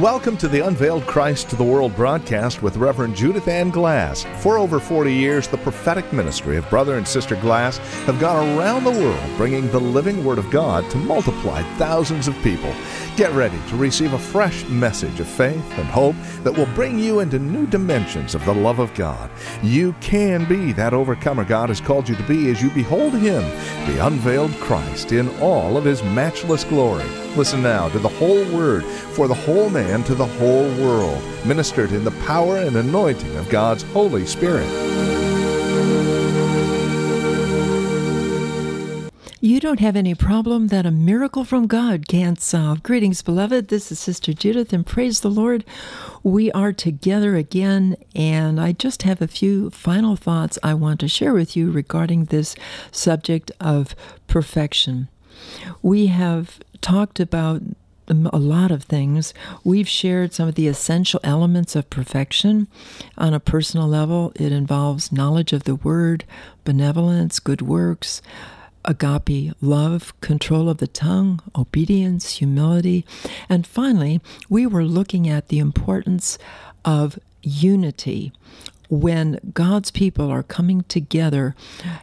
Welcome to the Unveiled Christ to the World broadcast with Reverend Judith Ann Glass. For over 40 years, the prophetic ministry of Brother and Sister Glass have gone around the world bringing the living Word of God to multiply thousands of people. Get ready to receive a fresh message of faith and hope that will bring you into new dimensions of the love of God. You can be that overcomer God has called you to be as you behold Him, the unveiled Christ, in all of His matchless glory. Listen now to the whole Word for the whole man to the whole world, ministered in the power and anointing of God's Holy Spirit. You don't have any problem that a miracle from God can't solve. Greetings, beloved. This is Sister Judith, and praise the Lord. We are together again, and I just have a few final thoughts I want to share with you regarding this subject of perfection. We have talked about a lot of things. We've shared some of the essential elements of perfection. On a personal level, it involves knowledge of the Word, benevolence, good works, agape love, control of the tongue, obedience, humility. And finally, we were looking at the importance of unity when God's people are coming together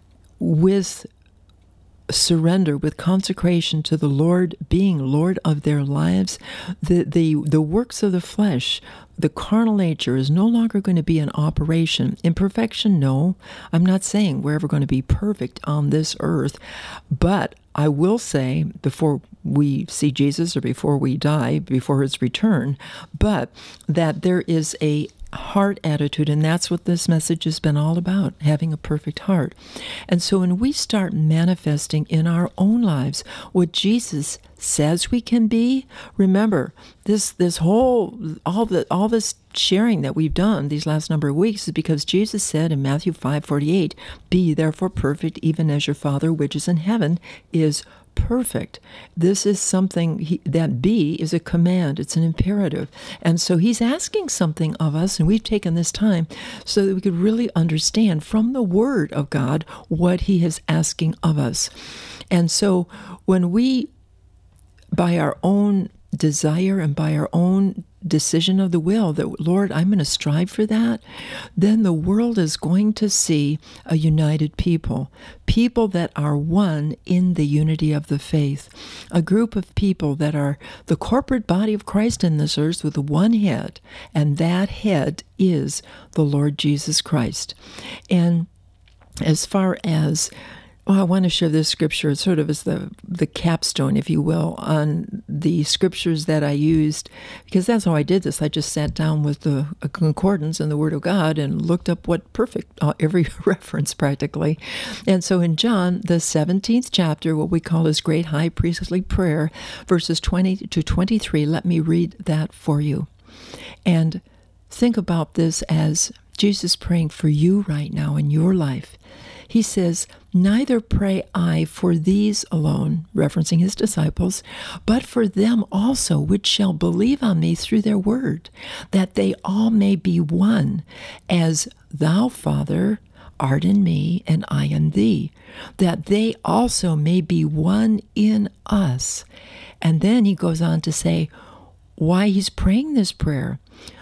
with surrender, with consecration to the Lord, being Lord of their lives. The works of the flesh, the carnal nature is no longer going to be in operation. Imperfection, no. I'm not saying we're ever going to be perfect on this earth, but I will say before we see Jesus or before we die, before His return, but that there is a heart attitude, and that's what this message has been all about, having a perfect heart. And so when we start manifesting in our own lives what Jesus says we can be, remember this all this sharing that we've done these last number of weeks is because Jesus said in Matthew 5:48, "Be therefore perfect, even as your Father which is in heaven is perfect." This is something that be is a command. It's an imperative. And so He's asking something of us, and we've taken this time so that we could really understand from the Word of God what He is asking of us. And so when we, by our own desire and by our own decision of the will, that, Lord, I'm going to strive for that, then the world is going to see a united people that are one in the unity of the faith, a group of people that are the corporate body of Christ in this earth with one head, and that head is the Lord Jesus Christ. And as far as I want to share this scripture. It sort of is the capstone, if you will, on the scriptures that I used, because that's how I did this. I just sat down with a concordance and the Word of God and looked up what perfect, every reference practically. And so in John, the 17th chapter, what we call His great high priestly prayer, verses 20 to 23, let me read that for you. And think about this as Jesus praying for you right now in your life. He says, "Neither pray I for these alone," referencing His disciples, "but for them also which shall believe on me through their word, that they all may be one, as thou, Father, art in me, and I in thee, that they also may be one in us." And then He goes on to say why He's praying this prayer.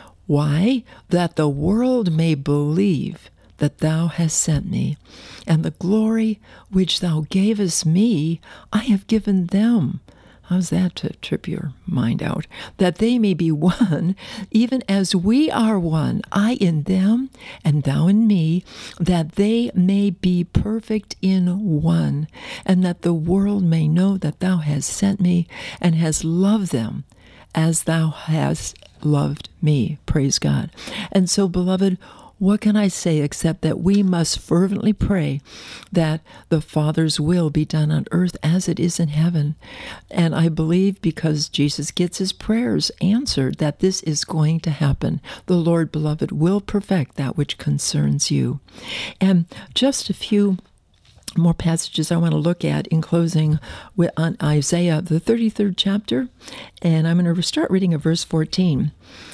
Why? That the world may believe that thou hast sent me, and the glory which thou gavest me, I have given them. How's that to trip your mind out? That they may be one, even as we are one, I in them, and thou in me, that they may be perfect in one, and that the world may know that thou hast sent me, and hast loved them as thou hast loved me. Praise God. And so, beloved, what can I say except that we must fervently pray that the Father's will be done on earth as it is in heaven. And I believe because Jesus gets His prayers answered that this is going to happen. The Lord, beloved, will perfect that which concerns you. And just a few more passages I want to look at in closing on Isaiah, the 33rd chapter. And I'm going to start reading at verse 14.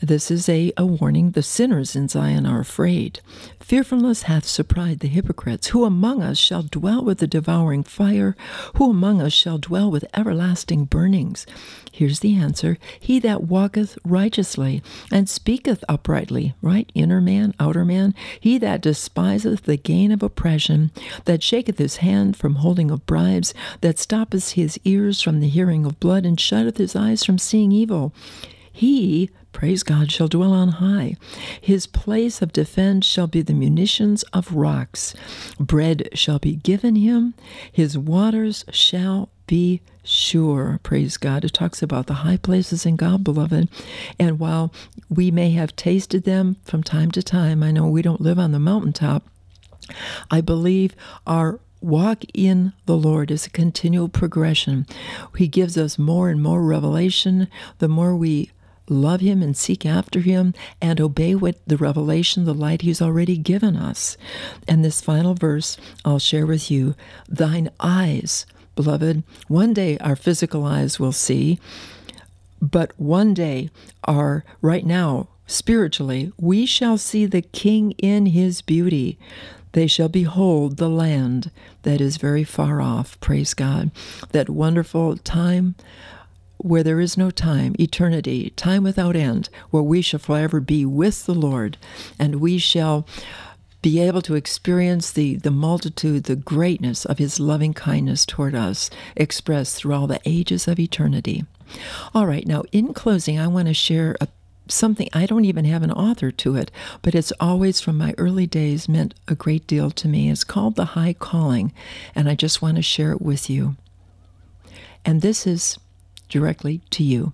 This is a warning. The sinners in Zion are afraid. Fearfulness hath surprised the hypocrites. Who among us shall dwell with the devouring fire? Who among us shall dwell with everlasting burnings? Here's the answer. He that walketh righteously and speaketh uprightly, right? Inner man, outer man. He that despiseth the gain of oppression, that shaketh his hand from holding of bribes, that stoppeth his ears from the hearing of blood, and shutteth his eyes from seeing evil. He, praise God, shall dwell on high. His place of defense shall be the munitions of rocks. Bread shall be given him. His waters shall be sure. Praise God. It talks about the high places in God, beloved. And while we may have tasted them from time to time, I know we don't live on the mountaintop, I believe our walk in the Lord is a continual progression. He gives us more and more revelation the more we love him and seek after him and obey what the revelation, the light he's already given us. And this final verse I'll share with you. Thine eyes, beloved, one day our physical eyes will see, but one day right now, spiritually, we shall see the King in his beauty. They shall behold the land that is very far off. Praise God. That wonderful time where there is no time, eternity, time without end, where we shall forever be with the Lord, and we shall be able to experience the multitude, the greatness of his loving kindness toward us, expressed through all the ages of eternity. All right, now in closing, I want to share something. I don't even have an author to it, but it's always from my early days meant a great deal to me. It's called The High Calling, and I just want to share it with you. And this is directly to you.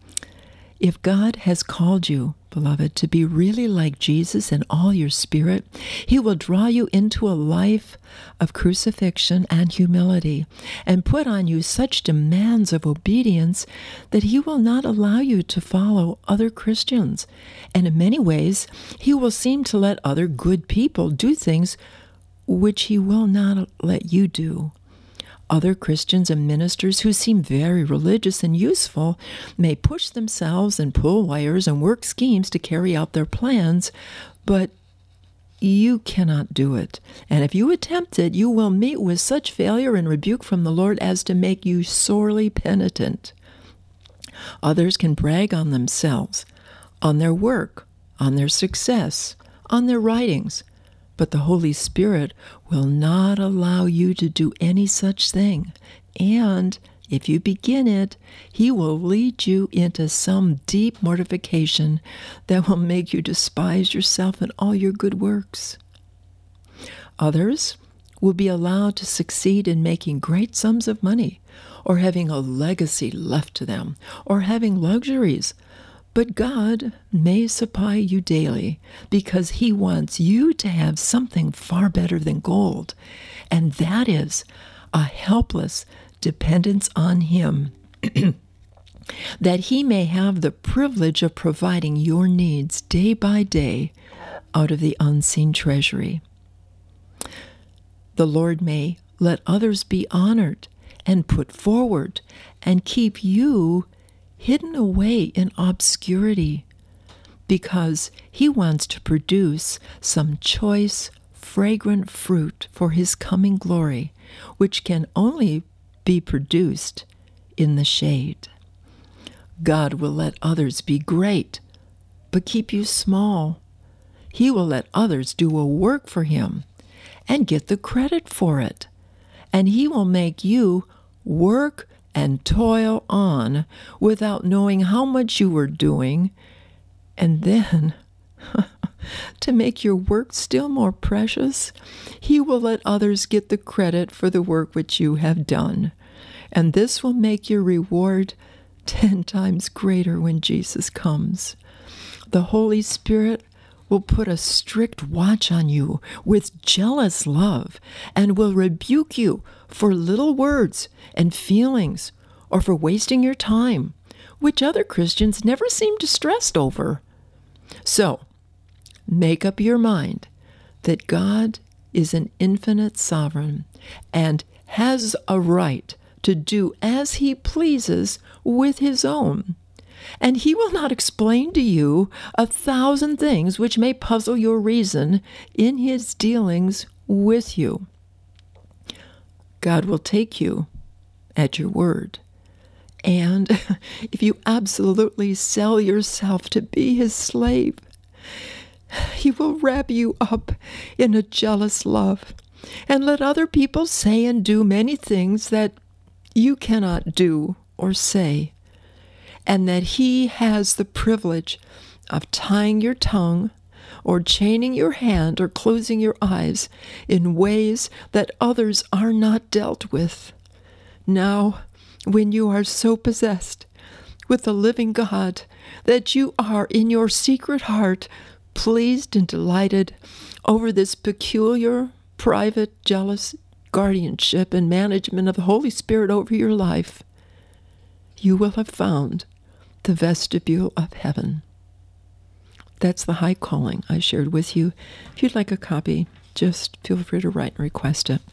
If God has called you, beloved, to be really like Jesus in all your spirit, he will draw you into a life of crucifixion and humility and put on you such demands of obedience that he will not allow you to follow other Christians. And in many ways, he will seem to let other good people do things which he will not let you do. Other Christians and ministers who seem very religious and useful may push themselves and pull wires and work schemes to carry out their plans, but you cannot do it. And if you attempt it, you will meet with such failure and rebuke from the Lord as to make you sorely penitent. Others can brag on themselves, on their work, on their success, on their writings, but the Holy Spirit will not allow you to do any such thing. And if you begin it, he will lead you into some deep mortification that will make you despise yourself and all your good works. Others will be allowed to succeed in making great sums of money, or having a legacy left to them, or having luxuries. But God may supply you daily because he wants you to have something far better than gold, and that is a helpless dependence on him, that he may have the privilege of providing your needs day by day out of the unseen treasury. The Lord may let others be honored and put forward and keep you hidden away in obscurity, because he wants to produce some choice, fragrant fruit for his coming glory, which can only be produced in the shade. God will let others be great, but keep you small. He will let others do a work for him and get the credit for it, and he will make you work and toil on without knowing how much you were doing, and then to make your work still more precious, he will let others get the credit for the work which you have done, and this will make your reward 10 times greater when Jesus comes. The Holy Spirit will put a strict watch on you with jealous love and will rebuke you for little words and feelings or for wasting your time, which other Christians never seem distressed over. So, make up your mind that God is an infinite sovereign and has a right to do as he pleases with his own. and he will not explain to you 1,000 things which may puzzle your reason in his dealings with you. God will take you at your word. And if you absolutely sell yourself to be his slave, he will wrap you up in a jealous love and let other people say and do many things that you cannot do or say, and that he has the privilege of tying your tongue or chaining your hand or closing your eyes in ways that others are not dealt with. Now, when you are so possessed with the living God that you are in your secret heart pleased and delighted over this peculiar, private, jealous guardianship and management of the Holy Spirit over your life, you will have found the vestibule of heaven. That's the high calling I shared with you. If you'd like a copy, just feel free to write and request it.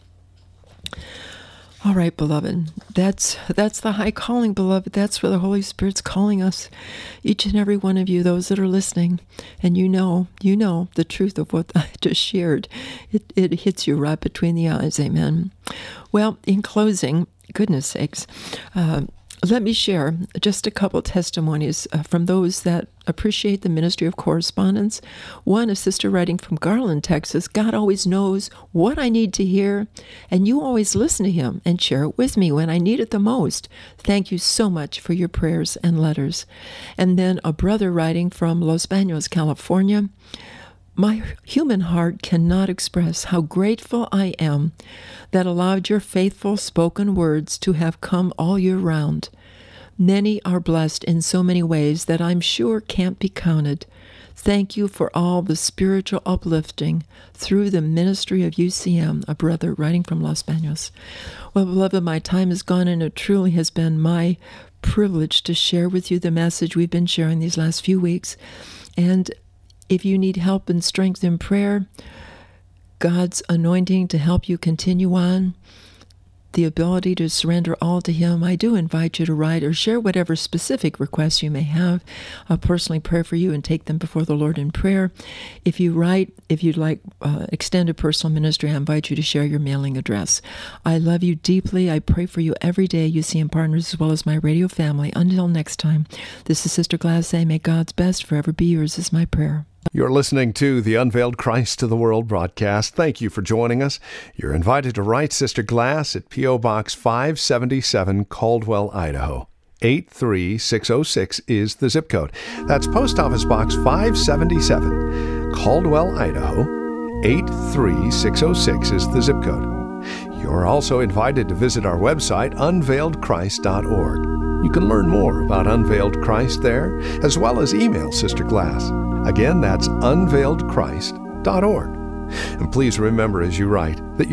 All right, beloved, that's the high calling, beloved. That's where the Holy Spirit's calling us, each and every one of you, those that are listening. And you know the truth of what I just shared. It hits you right between the eyes, amen. Well, in closing, goodness sakes, let me share just a couple testimonies from those that appreciate the ministry of correspondence. One, a sister writing from Garland, Texas. God always knows what I need to hear, and you always listen to him and share it with me when I need it the most. Thank you so much for your prayers and letters. And then a brother writing from Los Baños, California. My human heart cannot express how grateful I am that allowed your faithful spoken words to have come all year round. Many are blessed in so many ways that I'm sure can't be counted. Thank you for all the spiritual uplifting through the ministry of UCM, a brother writing from Los Baños. Well, beloved, my time is gone, and it truly has been my privilege to share with you the message we've been sharing these last few weeks. And if you need help and strength in prayer, God's anointing to help you continue on, the ability to surrender all to him, I do invite you to write or share whatever specific requests you may have. I'll personally pray for you and take them before the Lord in prayer. If you write, if you'd like extended personal ministry, I invite you to share your mailing address. I love you deeply. I pray for you every day, UCM partners, as well as my radio family. Until next time, this is Sister Glass saying, may God's best forever be yours is my prayer. You're listening to the Unveiled Christ to the World broadcast. Thank you for joining us. You're invited to write Sister Glass at P.O. Box 577, Caldwell, Idaho. 83606 is the zip code. That's Post Office Box 577, Caldwell, Idaho. 83606 is the zip code. You're also invited to visit our website, unveiledchrist.org. You can learn more about Unveiled Christ there, as well as email Sister Glass. Again, that's unveiledchrist.org. And please remember as you write that you